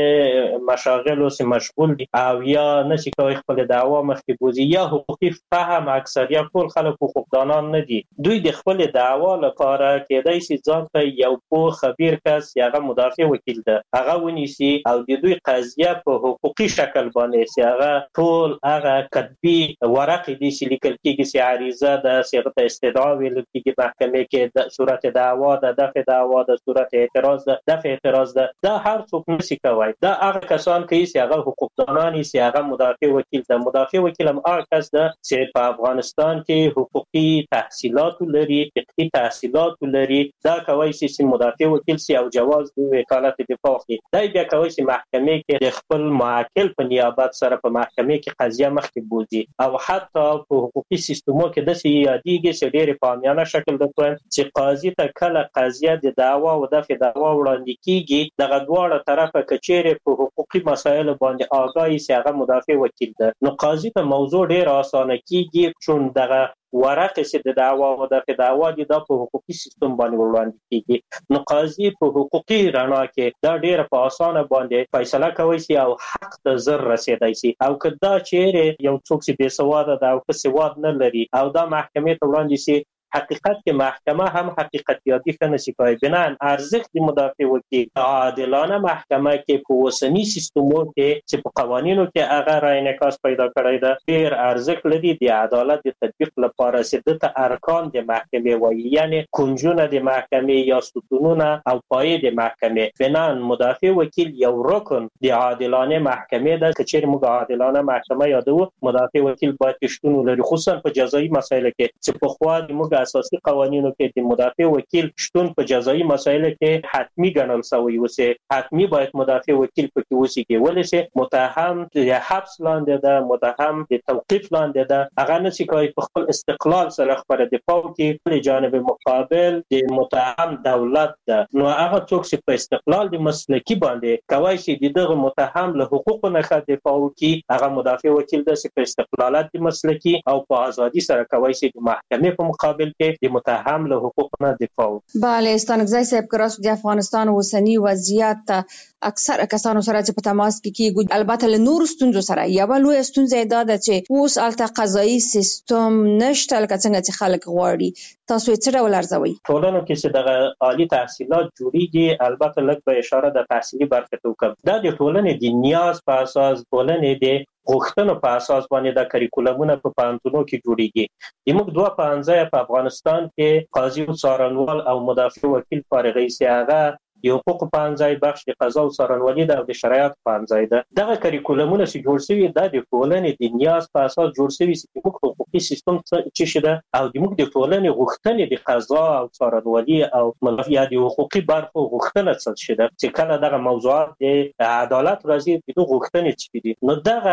د مشاغلو سره مشغول دي او یا نشي کوي خپل دعوا مخکې بوزي یا حقوقي فهم اکثریت ټول خلک حقوقدانان نه دي. دوی د خپل دعوا لپاره کېدای شي ځان ته یو په خبير کس هغه مدافع وکیل ده هغه ونیسي او د دوی قضیه په حقوقي شکل باندې سي هغه ټول هغه کتبي ورقې دي چې لیکل کېږي چې عریضه ده صيغه استدعا ویل کېږي محکمې کې د صورت دعوا ده دفع دعوا ده صورت اعتراض ده دفع اعتراض ده دا هر څوک نشي کوي. دا هغه کسان کوي چې هغه حقوقدانان سي هغه مدافع وکیل ده. مدافع وکیل هم هغه کس ده چې په افغانستان کې حقوقي تحصیلات لري فقهي تحصیلات لري دا کوي چې مدافع وکیل سي او جواز د وکالت دفاع کوي. دا بیا کوي چې محکمې کې د خپل معاقل په نیابت سره په محکمې کې قضیه مخکې بوزي او حتی په حقوقي سیستمو کې د سي یادېږي چې ډېر پامیانه شکل د کوم چې قاضي ته کله قضیه د دعوا او دفع دعوا وړاندې کیږي دغه دواړه طرفه کچېره په حقوقي مسایل باندې آگاهي سي هغه مدافع وکیل ده. نو قاضي ته موضوع ډېر اسانه کیږي چون دغه ورقه چې د دعوا او د دعوا د په حقوقي سیستم باندې وړاندې کیږي. نو قاضي په حقوقي رڼا کې دا ډېر په اسانه باندې فیصله کوي سي او حق ته زر رسیدای سي او کدا چیرې یو څوک چې بے سواده ده او څه سواد نه لري او دا محکمې ته وړاندې سي حقیقت کې محکمه هم حقیقت یادی کنه شي کوي. بنان ارزښت د مدافع وکیل عادلانه محکمه کې په وسنی سیستمو کې چې په قوانینو کې هغه را انعکاس پیدا کړی ده ډیر ارزښت لري د عدالت د تطبیق لپاره چې د ارکان د محکمې وایي یعنی کنجونه د محکمې یا ستونونه او پای د محکمې. بنان مدافع وکیل یو رکن د عادلانه محکمې ده. کچېر موږ عادلانه محکمه یادو مدافع وکیل باید شتون لري خصوصا په جزایي مسایلو کې چې په خوا د موږ اساسي قوانینو کې د مدافع وکیل شتون په جزایي مسایلو کې حتمی ګڼل شوی وسه حتمی باید مدافع وکیل پکې وسیږي ولې متهم د حبس لاندې ده متهم د توقيف لاندې ده هغه نشي کوي په خپل استقلال سره خبره دفاع کوي په جانب مقابل د متهم دولت ده. نو هغه څوک چې په استقلال د مسلکی باندې کوي چې دغه متهم له حقوقو نه دفاع کوي هغه مدافع وکیل ده چې په استقلالات مسلکی او په ازادي سره کوي چې د محکمې په مقابل کې د متهم له حقوقو نه دفاع. بله ستانګزی صاحب کراس د افغانستان اوسنی وضعیت اکثر کسانو سره چې په تماس کې کیږي البته له نور ستونزو سره یو لوی ستونزه دا ده چې اوس الته قضایي سیستم نشته لکه څنګه چې خلک غواړي. تاسو یې څه ډول ارزوي؟ ټولنو کې چې دغه عالی تحصیلات جوړیږي البته لږ به اشاره د تحصیلي برخه ته وکړم. دا د ټولنې د نیاز په اساس ټولنې د غوښتنو په اساس باندې د کریکولمونو په پانتونو کې جوړیږي. موږ دوه پنځه په افغانستان کې قاضي او څارنوال او مدافع وکیل فارغ سي هغه یو حقوق پانځای بخش د قضا او څارنوالي د شرایط پانځای ده. دغه کریکولمونه چې جوړ شوي دا د ټولنې د نیاز په اساس جوړ شوي چې موږ حقوقي سیستم څه شي ده او د موږ د ټولنې غوښتنې د قضا او څارنوالي او ملفیا د حقوقي برخو غوښتنه څه شي ده چې کله دغه موضوعات د عدالت راځي د غوښتنې څه دي. نو دغه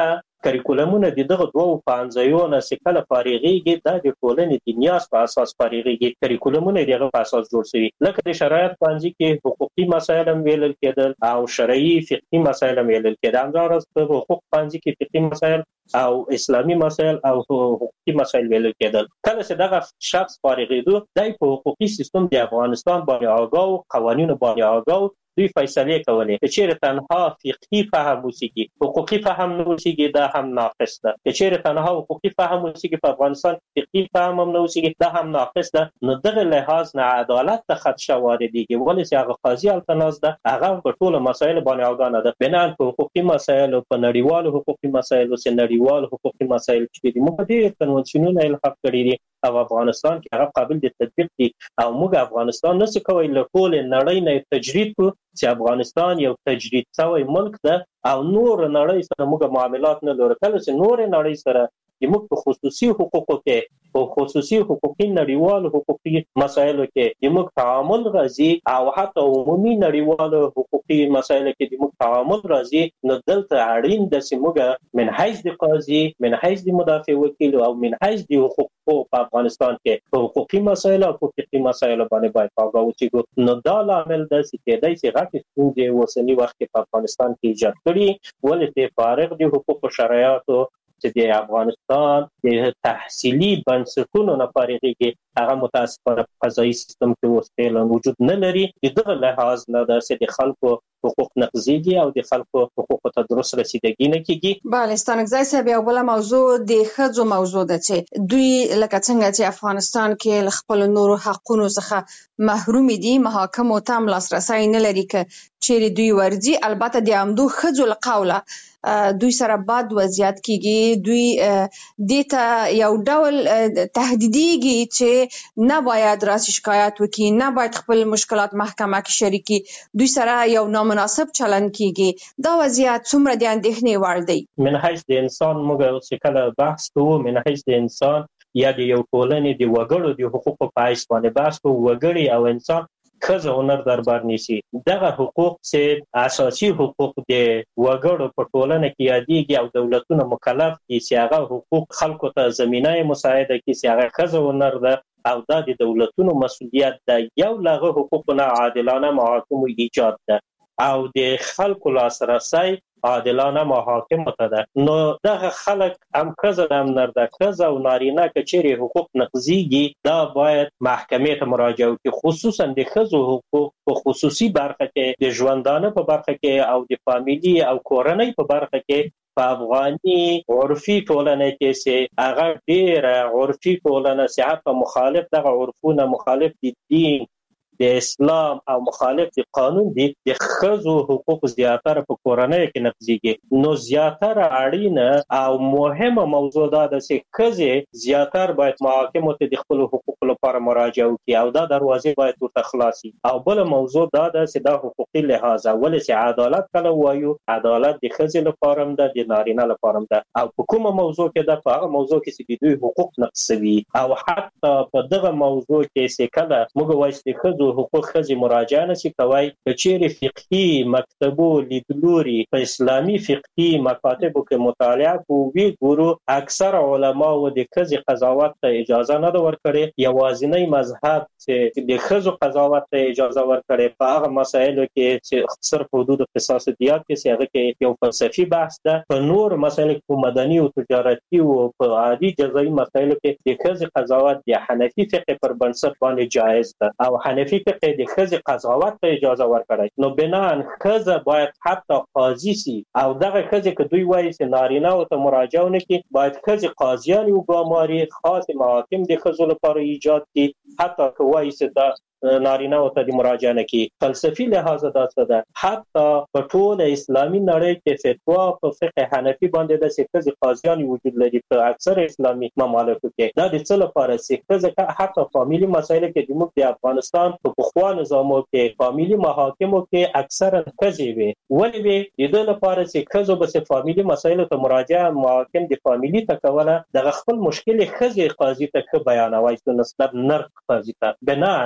کریکولمونه د دغه دوه پانځایونه سکله فارغيږي د ټولنې د نیاز په اساس فارغيږي. کریکولمونه دغه په اساس جوړ شوی لکه د شرایط پانځي کې حقوقي مسایل هم ویل کېدل او شرعي فقهي مسایل هم ویل کېدل. همدارس په حقوق پانځي کې فقهي مسایل او اسلامي مسایل او حقوقي مسایل ویل کېدل. کله چې دغه شخص فارغېدو دای په حقوقي سیستم د افغانستان باندې آگاه او قوانینو باندې آگاه دوی فیصله کولې چې چیرې تنها فقهي فهم وسیږي حقوقي فهم نه وسیږي دا هم ناقص ده. چې چیرې تنها حقوقي فهم وسیږي په افغانستان فقهي فهم هم نه وسیږي دا هم ناقص ده. نو دغه لحاظ نه عدالت ته خدشه واردېږي ولې چې هغه قاضي التناز ده هغه په ټولو مسایلو باندې آگاه نه ده. بنا په حقوقي مسایلو په نړیوالو حقوقي مسایلو چې نړیوالو حقوقي مسایل چې د موږ ډېر کنوانسیونونه الحاق کړي دي او افغانستان کې هغه قابل د تطبیق دي او موږ افغانستان نشو کولی له ټول نړۍ نه تجرید کو چې افغانستان یو تجرید شوی ملک ده او نور نړۍ سره موږ معاملات نه لرو. کله چې نور نړۍ سره موږ په خصوصي حقوقو کې په خصوصي حقوقي نړیوالو حقوقي مسایلو کې موږ تعامل راځي او حتی عمومي نړیوالو حقوقي مسایلو کې موږ تعامل راځي نو دلته اړین ده چې موږ من حیث د قاضي من حیث د مدافع وکیل او من حیث د حقوقو په افغانستان کې په حقوقي مسایلو او حقوقي مسایلو باندې باید آگاه اوسو. نو دا لامل ده چې کېدای شي غټې ستونزې اوسني وخت کې په افغانستان کې ایجاد کړي ولې چې فارغ د حقوقو شرایطو چې د افغانستان د تحصیلي بنسټونو نه فارغېږي هغه متاسفانه په قضایي سیستم کې اوس فعلا وجود نه لري. د دغه لحاظ نه ده چې د خلکو حقوق نقضيږي او د خلکو حقوق ته درست رسیدګي نه کیږي. بله ستانکزی صاحب یو بل موضوع د ښځو موضوع ده چې دوی لکه څنګه چې افغانستان کې له خپل نورو حقونو څخه محروم دي محاکمو ته هم لاسرسی نه لري که چیرې دوی ورځي. البته د همدو ښځو له قوله دوی سره بد وضعیت کیږي دوی دیتا یو ډول تهدیدیږي چې نه باید راسي شکایت وکړي نه باید خپل مشکلات محکمه کې شریکي دوی سره یو نامناسب چلند کیږي. دا وضعیت څومره د اندېښنې وړ دی؟ من حیث د انسان موږ چې کله بحث کوو من حیث د انسان یا د یو ټولنې د وګړو د حقوقو په حیث باندې بحث کوو وګړي او انسان ښځه هنر دربار نیسي. دغه حقوق چې اساسي حقوق د وګړو په ټولنه کې یادېږي او دولتونه مکلف دي چې هغه حقوق خلکو ته زمینه مساعده کړي چې هغه ښځه هنر ده او دا د دولتونو مسؤلیت ده. یو له حقوقونه عادلانه محاکمو ایجاد ده او د خلکو لاسرسی عادلانه محاکمو ته ده. نو دغه خلک هم ښځه هم نر ده ښځه او نارینه که چیرې حقوق نقضیږي دا باید محکمې ته مراجعه وکړي خصوصا د ښځو حقوق په خصوصي برخه کې د ژوندانه په برخه کې او د فامیلي او کورنۍ په برخه کې په افغاني عرفي ټولنه کې چې هغه ډېره عرفي ټولنه چې حتی مخالف دغه عرفونه مخالف د دین د اسلام او مخالف د قانون دي د ښځو حقوق زیاتره په کورنۍ کې نقضیږي. نو زیاتره اړینه او مهمه موضوع دا ده چې ښځې زیاتره باید محاکمو ته د خپلو حقوقو لپاره مراجعه وکړي او دا دروازې باید ورته خلاصي. او بله موضوع دا ده چې دا حقوقي لحاظه ولې چې عدالت کله وایو عدالت د ښځې لپاره هم ده د نارینه لپاره هم ده او په کومه موضوع کې ده په هغه موضوع کې چې د دوی حقوق نقض شوي او حتی په دغه موضوع کې چې کله موږ وایو چې د ښځو حقوق ښځې مراجعه نشي کوای که چیرې فقهي مکتبو لیدلوري په اسلامي فقهي مکاتبو کې مطالعه کوو وی ګورو اکثر علماو د ښځې قضاوت ته اجازه نه ده ورکړې. یوازینی مذهب چې د ښځو قضاوت ته اجازه ورکړې په هغه مسایلو کې چې صرف حدود قصاص دیات کې چې هغه کې یو فلسفي بحث ده. په نور مسایلو کې مدني او تجارتي او په عادي جزایي مسایلو کې د ښځې قضاوت د حنفي فقه پر بنسټ باندې جایز ده او حنفي فقه د ښځې قضاوت ته اجازه ورکړی. نو بناً ښځه باید حتی قاضي سي او دغه ښځې که دوی وایي چې نارینه ورته مراجعه ونه کړي باید ښځې قاضیانې وګماري خاص محاکم د ښځو لپاره ایجاد کړي حتی که وایي چې دا نارینه ورته د مراجعه نه کړي. فلسفي لحاظه دا څه ده حتی په ټوله اسلامي نړۍ کې فتوا په فقه حنفي باندې ده چې ښځې قاضیانې وجود لري په اکثر اسلامي ممالکو کې. دا د څه لپاره چې ښځه حتی فامیلي مسایلو کې زموږ د افغانستان په پخوا نظامو کې فامیلي محاکمو کې اکثرا ښځې وي. ولې وي؟ د دې لپاره چې ښځو به فامیلي مسایلو ته مراجعه محاکم د فامیلي ته کوله دغه خپل مشکل ښځې قاضي ته ښه بیانوای نسبت نر قاضي ته. بناً د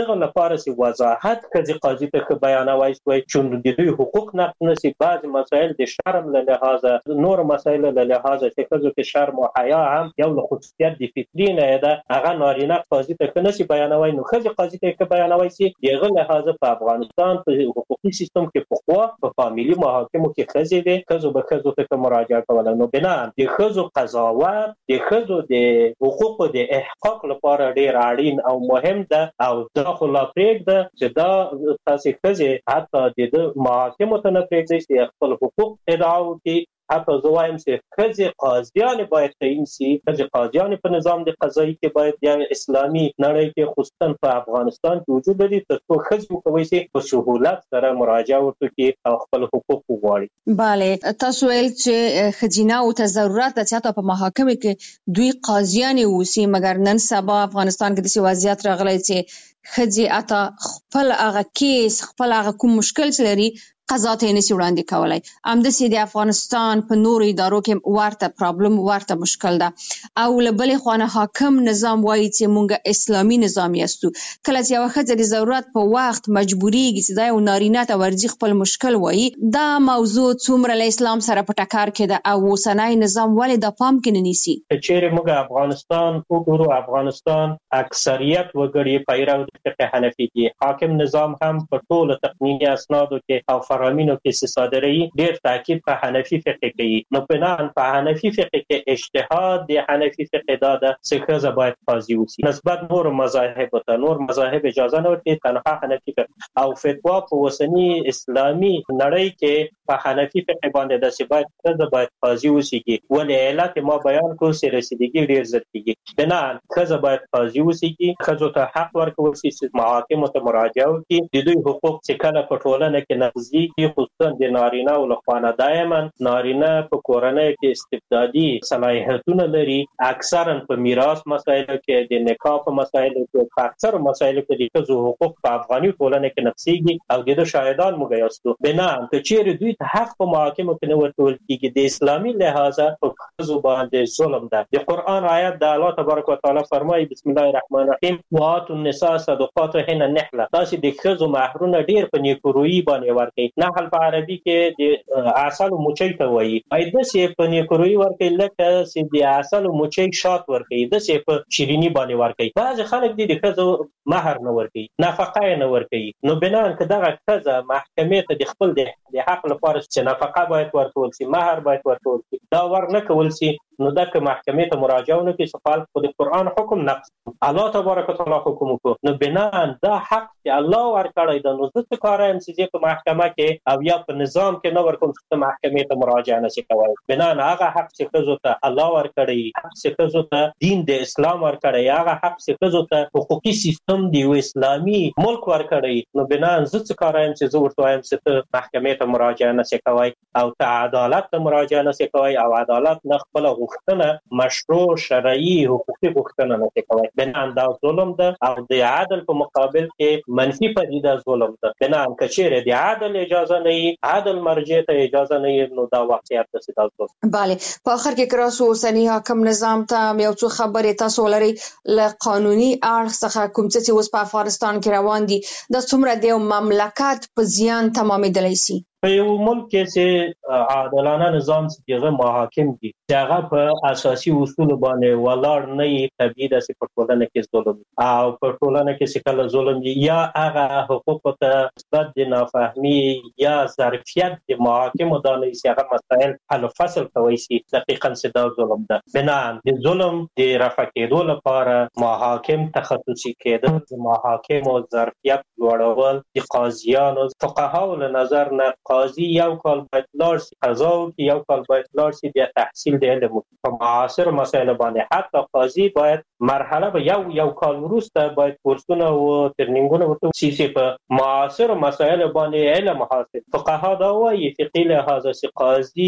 دغه لپاره سي وضاحت کړي قاضي ته بیانوي چې د دوی حقوق نقض نشي. بعض مسائل د شرم له لحاظه نور مسائل له لحاظه چې کله کې شرم او حیا هم یو له خصوصیت د فطري نه ده هغه نارینه قاضي ته نشي بیانوي نو خځه قاضي ته بیانوي سي دغه لحاظه په افغانستان په حقوقي سیستم کې په خوا په فامیلی محاکمو کې خځې دي خځو به خځو ته مراجعه کوله نو بنا د خځو قضاوت د خځو د حقوقو د احقاق لپاره ډیر اړین او مهم ده او دا خو لا پرېږده چې دا تاسو خځې حتی د محاکمو ته نه پرېږدي چې خپل حقوق ادعا وکړي. حتی زوایم چې خځې قاضیان باید تعیین شي. خځې قاضیان په نظام د قضایي کې باید یا اسلامي نړۍ کې خصوصا په افغانستان کې وجود لري ترڅو خځې کوي چې په سهولت سره مراجعه وکړي او خپل حقوق وغواړي. bale تاسو ویل چې خځینه او ته ضرورت ده چې په محاکمه کې دوی قاضیان ووسی مګر نن سبا افغانستان کې د وضعیت راغلی چې خځې اته خپل هغه کیس خپل هغه کوم مشکل چې لري قضا ته نشي وړاندې کولای. همداسې د افغانستان په نورو ادارو کې ورته پرابلم ورته مشکل ده او له بلې خوا نه حاکم نظام وایي چې مونږ اسلامي نظام یاستو. کله چې یوه ښځه د ضرورت په وخت مجبوریږي چې دا یو نارینه ته ورځي خپل مشکل وایي دا موضوع څومره له اسلام سره په ټکر کې ده او اوسنی نظام ولې د پام کې نه نیسي؟ چیرې موږ افغانستان وګورو افغانستان اکثریت وګړي پیرو د فقه حنفي دي. حاکم نظام هم په ټولو تقنیني اسنادو کې او فرامینو کې صادري ډېر تاکید په حنفي فقه کوي. نو بناء په حنفي فقه کې اجتهاد د حنفي فقه دا ده چې ښځه باید قاضي وسی نسبت نور مذاهب ته نور مذاهب اجازه نه ورکوي تنها حنفي فقه او فتوا په وسنی اسلامي نړۍ کې په حنفي فقه باندې د سبات ښځه باید قاضي وسی ولې علت ما بیان کو سي رسیدګي ډېر زر کیږي. بناء ښځه باید قاضي وسی ښځو ته حق ورکول شي چې محاکم ته مراجعه وکړي. د دوی حقوق چې کله په ټولنه کې نقضي خصوصا د نارینه او لخوانه دائما نارینه په کورنۍ کې استبدادي صلاحیتونه لري اکثرا په میراث مسایلو کې د نکاح په مسایلو کې په اکثر مسایلو کې د ښځو حقوق په افغاني ټولنه کې نقضيږي او د شاهدان موږ یاستو. بنا ته چیرې دوی ته حق په محاکمو کې نه ورکول کیږي د اسلامي لحاظه په ښځو باندې ظلم ده. د قران آیات د الله تبارک وتعالى فرمایي بسم الله الرحمن الرحیم واتوا النساء صدقاتهن نحله تاسو د ښځو مهرونه ډیر په نیکورویي باندې ورکړي. نحل په عربي کې د عسل موچي ته وایي ایدا چې په نیکروي ورکې لکه چې د عسل موچي شات ورکې د چې په شیرینی باندې ورکې. بعض خلک دي د ښځو مہر نه ورکې نفقه نه ورکې. نو بنا ان دغه ښځه محکمې ته د خپل د حق لپاره چې نفقه باید ورکول شي مہر باید ورکول شي دا ور نه کول شي نو دغه محکمې ته مراجعه ونه کوي سفال په قرآن حکم نقض الله تبارک وتعالى حکم کو نو بنا دا حق چې الله ورکړی د نو څه کارم چې په محکمه کې او یا په نظام کې نو ورکوم چې محکمې ته مراجعه نشي کولای. بنا هغه حق چې ښځو ته الله ورکړی حق چې ښځو ته دین د اسلام ورکړی هغه حق چې ښځو ته حقوقي سیستم دی اسلامي ملک ورکړی نو بنا څه کارم چې زه ورته وایم چې محکمې ته مراجعه نشي کولای او ته عدالت ته مراجعه نشي کولای او عدالت نه خپل غوښتنه مشروع شرعي حقوقي غوښتنه نشي کولای. بنا دا ظلم ده او د عدل په مقابل کې منفي پدیده ظلم ده. بنا کچېره د عدل اجازه نه عدل مرجع ته اجازه نه نو دا واقعیت د سیدا ظلم. bale په اخر کې کراسو اوسنی حاکم نظام ته یو څه خبرې تاسو لري ل قانوني اړخ څخه کوم څه چې اوس په افغانستان کې روان دي د څومره د مملکت په زیان تمامېدلی شي؟ په یو ملک کې چې عادلانه نظام چې هغه محاکم دي چې هغه په اساسي اصول باندې ولاړ نه وي طبيعي د ټولنه کې ظلم او په ټولنه کې چې کله ظلم دي یا هغه حقوق ته نسبت د نافهمي یا ظرفیت د محاکم د نه هغه مسائل حل فصل کوي چې دقیقاً څه د ظلم ده. بنا د ظلم د رفع کېدو لپاره محاکم تخصصي کېدل د محاکم او ظرفیت لوړول د قاضیانو فقهاو له نظر نه قاضي یو کال باید لاړ شي قضا وکړي یو کال باید لاړ شي بیا تحصیل د علم په معاصر مسایل باندې حتی قاضي باید مرحله به یو یو کال وروسته باید کورسونه او ترنینګونه ورته شي په معاصر مسایل باندې علم حاصل. فقها دا وایي فقهي لحاظه چې قاضي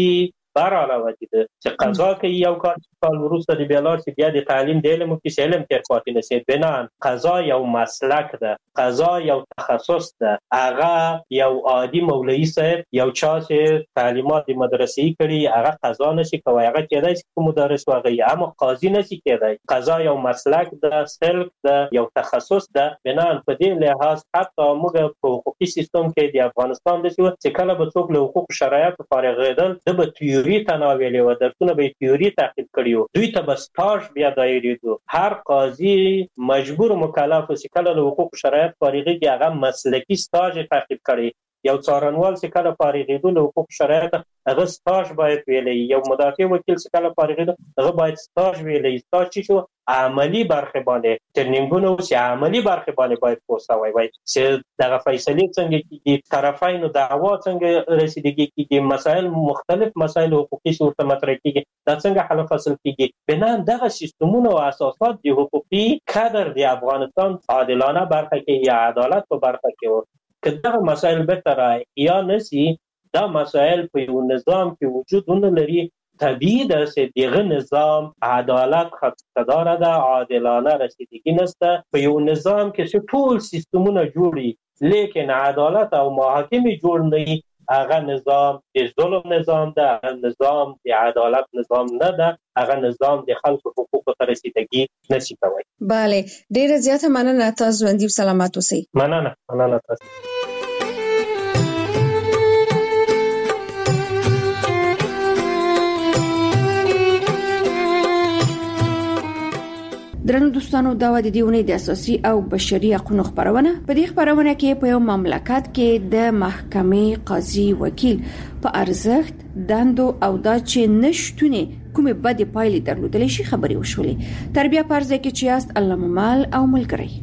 بر علاوه دي چې قضا کوي یو کال کال وروسته د بیلار چې بیا د تعلیم د علم کې علم تر پاتې نشي. بنا قضا یو مسلک ده، قضا یو تخصص ده. هغه یو عادي مولوی صاحب یو چا چې تعلیمات د مدرسې کړي هغه قضا نشي کوي، هغه کېدای شي چې مدرس واغی، اما قاضي نشي کېدای. قضا یو مسلک ده، سلک ده، یو تخصص ده. بنا په دې لحاظ حتی موږ په حقوقي سیستم کې د افغانستان د چې کله به څوک له حقوق شرایط فارغېدل د به تیوري تناولې و درسونه به تیوري تعقیب کړي، دوی ته به سټاژ بیا دایریدو. هر قاضي مجبور مکلف چې کله له حقوق شرایط فارغېږي هغه مسلکي سټاژ تعقیب کړي. یو څارنوال چې کله فارغېدو له حقوق شرایط هغه سټاژ باید ویلی، یو مدافع وکیل چې کله فارغېدو هغه باید سټاژ ویلی. سټاژ چې شو عملی برخه باندې ترنینګونه او چې عملی برخه باندې باید پوسوي وای چې دغه فیصله څنګه کیږي، طرفین دعوا څنګه رسیدګي کیږي، مسائل مختلف مسائل حقوقي صورت مطرح کیږي، دا څنګه حل فصل کیږي. بنا دغه سیستمونه او اساسات د حقوقي کادر د افغانستان عادلانه برخه کې یا عدالت په برخه کې که دغه مسائل به تر یا نسی دا مسائل په یو نظام کې وجود نه لري. طبیعي ده چې دغه نظام عدالت خدمتدار ده، عادلانه رسیدگی نشته. په یو نظام کې چې ټول سیستمونه جوړي لیکن عدالت او محاکمه جوړ نه، هغه نظام د ظلم نظام ده، هغه نظام د عدالت نظام نه ده، هغه نظام د خلکو حقوقو ته رسیدگی نشي کوي. bale ډیره زیاته مننه تاسو ژوندۍ سلامات اوسئ. مننه مننه تاسو. درنو دوستانو دا و د دیونې د اساسي او بشري حقوقو خبرونه. په دې خبرونه کې په یو مملکت کې د محکمې قاضي وکیل په ارزښت دندو او دا چې نشټونه کومه بده پایلې درلودلې شي خبري وشولې. تربیه پرځه کې چې است الله ممال او ملګری.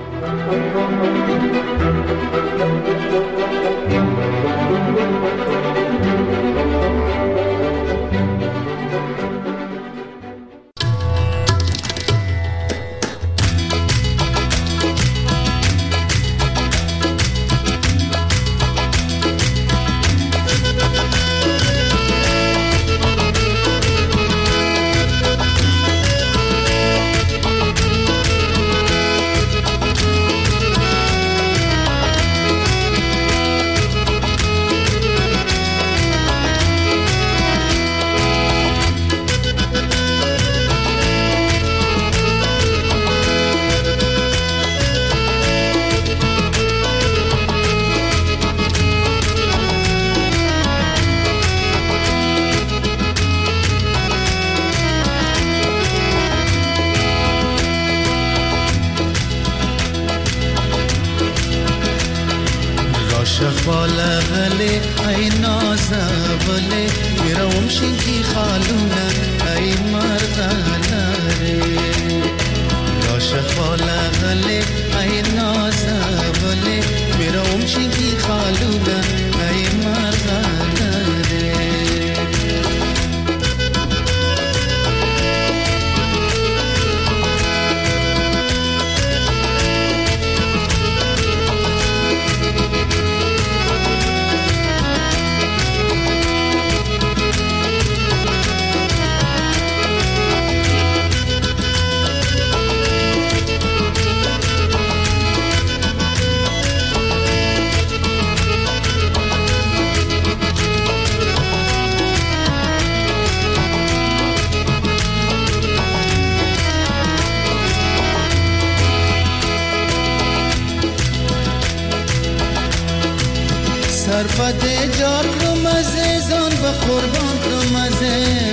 سرپده جار کرم عزیزان و قربان کرم عزیز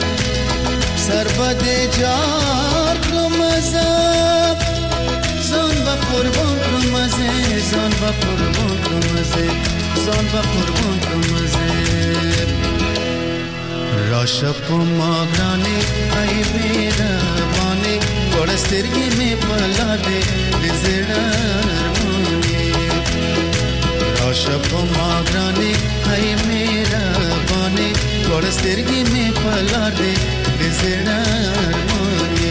سرپده جار کرم عزیز زان و قربان کرم عزیز زان و قربان کرم عزیز زان و قربان کرم عزیز راشب ماغرانی ای بیربانی گوڑسترگی میں پلا دے بزرگانی راشب ماغرانی ای میربانی گوڑسترگی میں پلا دے بزرگانی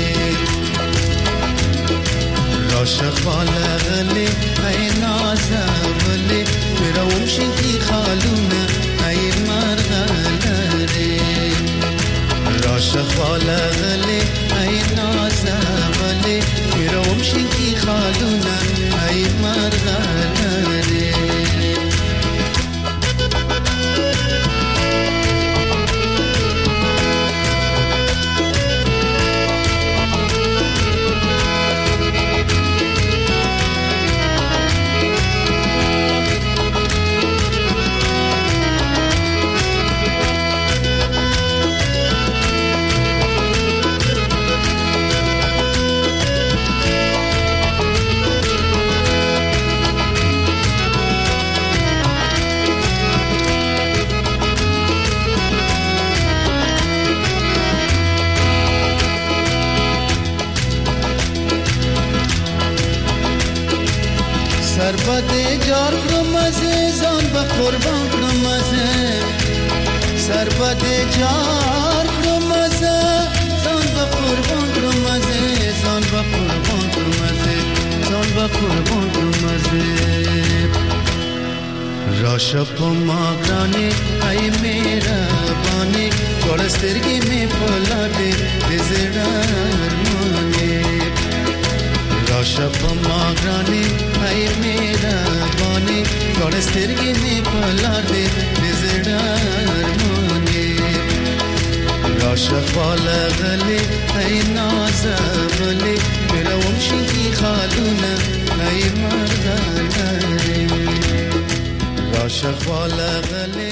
راشب بالغلی ای نازولی میرا ومشی کی خالونه ای مرغلری جار کرم عزیزان به قربان کرم عزیز سر بده جار کرم عزیزان به قربان کرم عزیزان به قربان کرم عزیزان به قربان کرم عزیز راشه پا ماگرانی ای میربانی گوڑسترگی می پلاده دزرار مانی راشه پا ماگرانی ای میربانی گوڑسترگی می پلاده دزرار مانی راشه بالا غلی ای نازملی برام شنگی خالونه ای مردانه عاشق بالا غلی